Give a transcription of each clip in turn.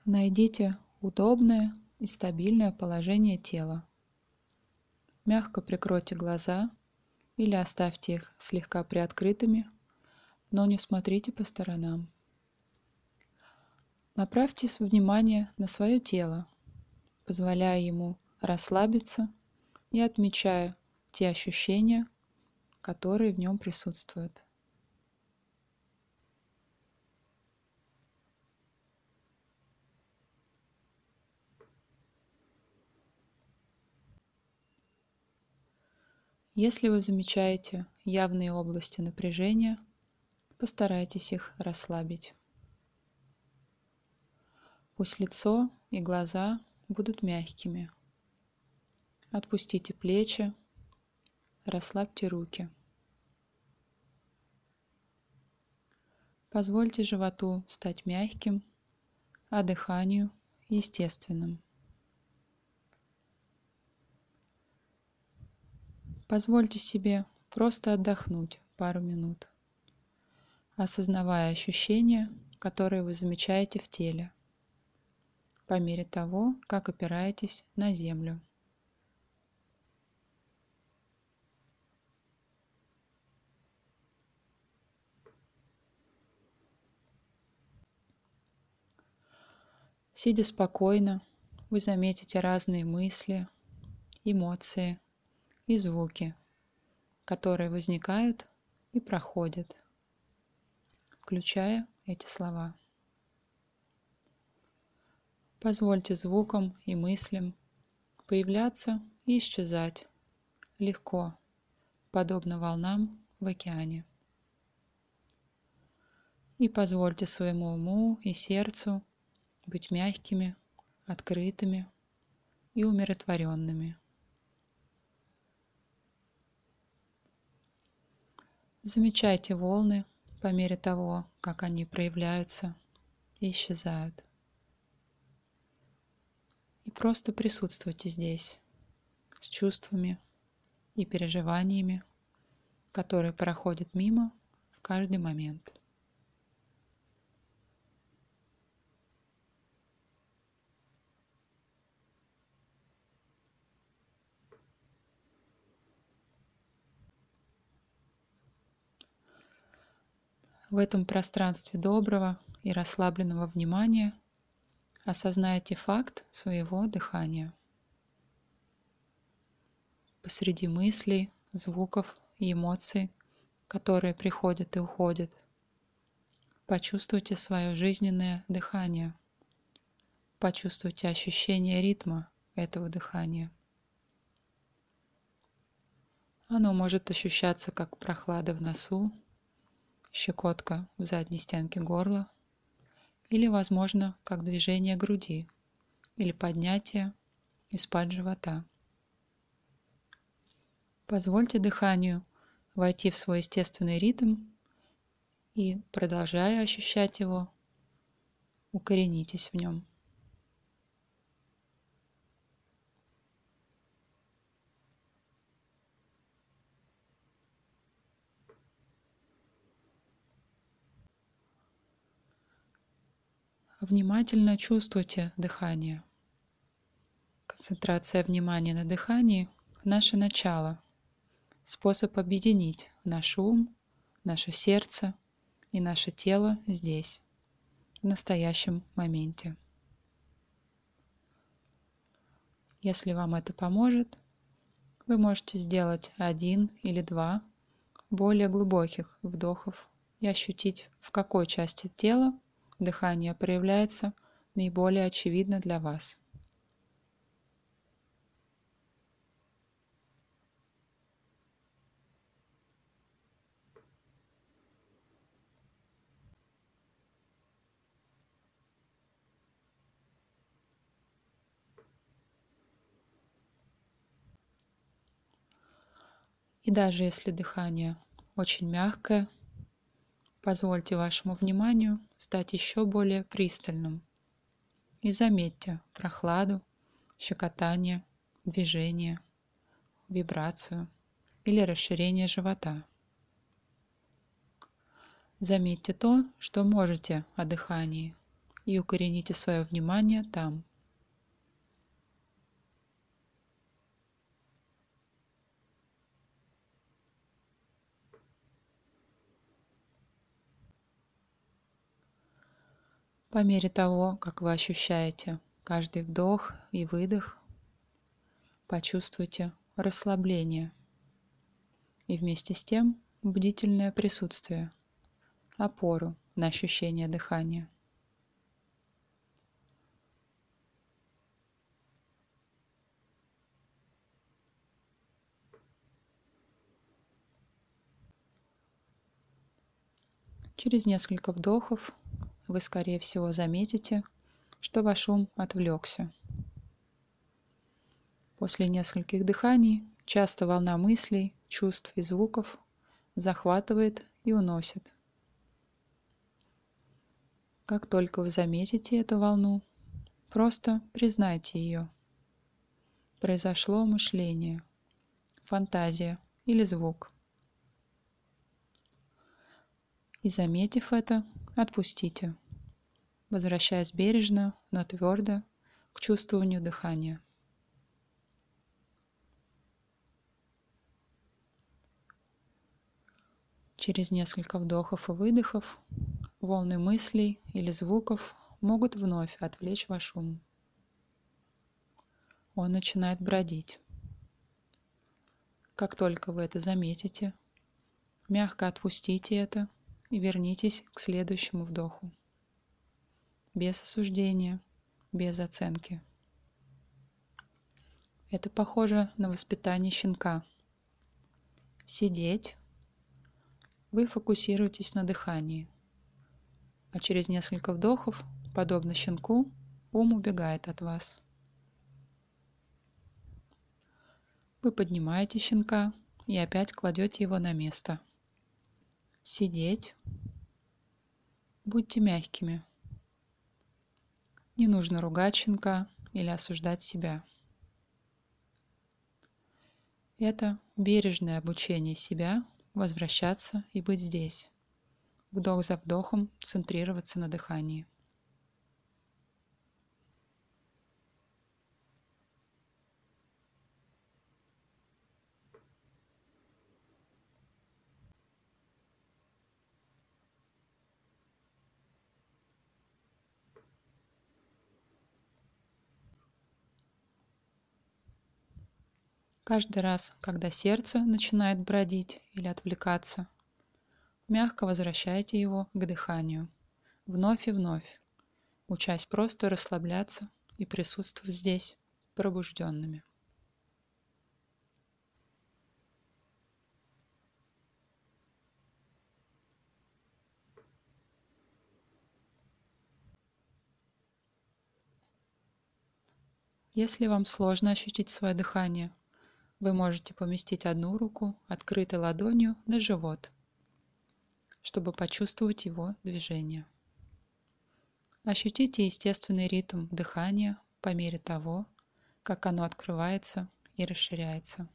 Найдите удобное и стабильное положение тела. Мягко прикройте глаза или оставьте их слегка приоткрытыми, но не смотрите по сторонам. Направьте внимание на свое тело, позволяя ему расслабиться и отмечая те ощущения, которые в нем присутствуют. Если вы замечаете явные области напряжения, постарайтесь их расслабить. Пусть лицо и глаза будут мягкими. Отпустите плечи, расслабьте руки. Позвольте животу стать мягким, а дыханию естественным. Позвольте себе просто отдохнуть пару минут, осознавая ощущения, которые вы замечаете в теле, по мере того, как опираетесь на землю. Сидя спокойно, вы заметите разные мысли, эмоции и звуки, которые возникают и проходят, включая эти слова. Позвольте звукам и мыслям появляться и исчезать легко, подобно волнам в океане. И позвольте своему уму и сердцу быть мягкими, открытыми и умиротворенными. Замечайте волны по мере того, как они проявляются и исчезают. И просто присутствуйте здесь с чувствами и переживаниями, которые проходят мимо в каждый момент. В этом пространстве доброго и расслабленного внимания осознайте факт своего дыхания. Посреди мыслей, звуков и эмоций, которые приходят и уходят, почувствуйте свое жизненное дыхание. Почувствуйте ощущение ритма этого дыхания. Оно может ощущаться как прохлада в носу, щекотка в задней стенке горла или, возможно, как движение груди или поднятие из-под живота. Позвольте дыханию войти в свой естественный ритм и, продолжая ощущать его, укоренитесь в нем. Внимательно чувствуйте дыхание. Концентрация внимания на дыхании – наше начало, способ объединить наш ум, наше сердце и наше тело здесь, в настоящем моменте. Если вам это поможет, вы можете сделать 1 или 2 более глубоких вдохов и ощутить, в какой части тела дыхание проявляется наиболее очевидно для вас. И даже если дыхание очень мягкое, позвольте вашему вниманию стать еще более пристальным и заметьте прохладу, щекотание, движение, вибрацию или расширение живота. Заметьте то, что можете о дыхании, и укорените свое внимание там. По мере того, как вы ощущаете каждый вдох и выдох, почувствуйте расслабление и вместе с тем бдительное присутствие, опору на ощущение дыхания. Через несколько вдохов вы, скорее всего, заметите, что ваш ум отвлекся. После нескольких дыханий часто волна мыслей, чувств и звуков захватывает и уносит. Как только вы заметите эту волну, просто признайте ее. Произошло мышление, фантазия или звук. И заметив это, отпустите, возвращаясь бережно, но твердо к чувствованию дыхания. Через несколько вдохов и выдохов волны мыслей или звуков могут вновь отвлечь ваш ум. Он начинает бродить. Как только вы это заметите, мягко отпустите это и вернитесь к следующему вдоху. Без осуждения, без оценки. Это похоже на воспитание щенка. Сидеть. Вы фокусируетесь на дыхании, а через несколько вдохов, подобно щенку, ум убегает от вас. Вы поднимаете щенка и опять кладете его на место. Сидеть. Будьте мягкими. Не нужно ругать щенка или осуждать себя. Это бережное обучение себя возвращаться и быть здесь, вдох за вдохом центрироваться на дыхании. Каждый раз, когда сердце начинает бродить или отвлекаться, мягко возвращайте его к дыханию, вновь и вновь, учась просто расслабляться и присутствовать здесь пробужденными. Если вам сложно ощутить свое дыхание, вы можете поместить одну руку открытой ладонью на живот, чтобы почувствовать его движение. Ощутите естественный ритм дыхания по мере того, как оно открывается и расширяется.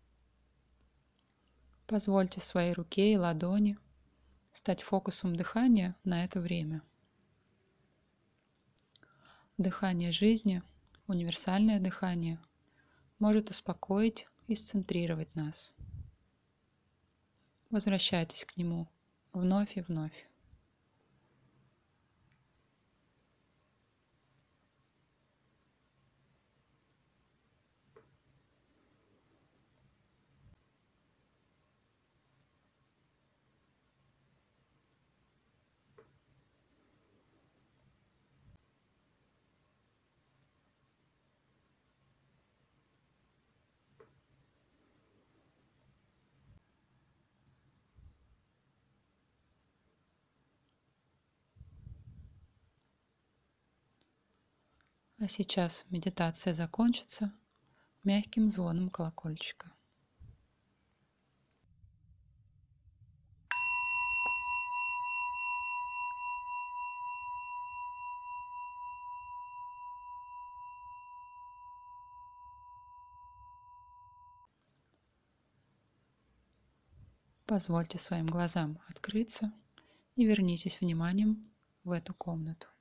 Позвольте своей руке и ладони стать фокусом дыхания на это время. Дыхание жизни, универсальное дыхание, может успокоить и сцентрировать нас. Возвращайтесь к нему вновь и вновь. А сейчас медитация закончится мягким звоном колокольчика. Позвольте своим глазам открыться и вернитесь вниманием в эту комнату.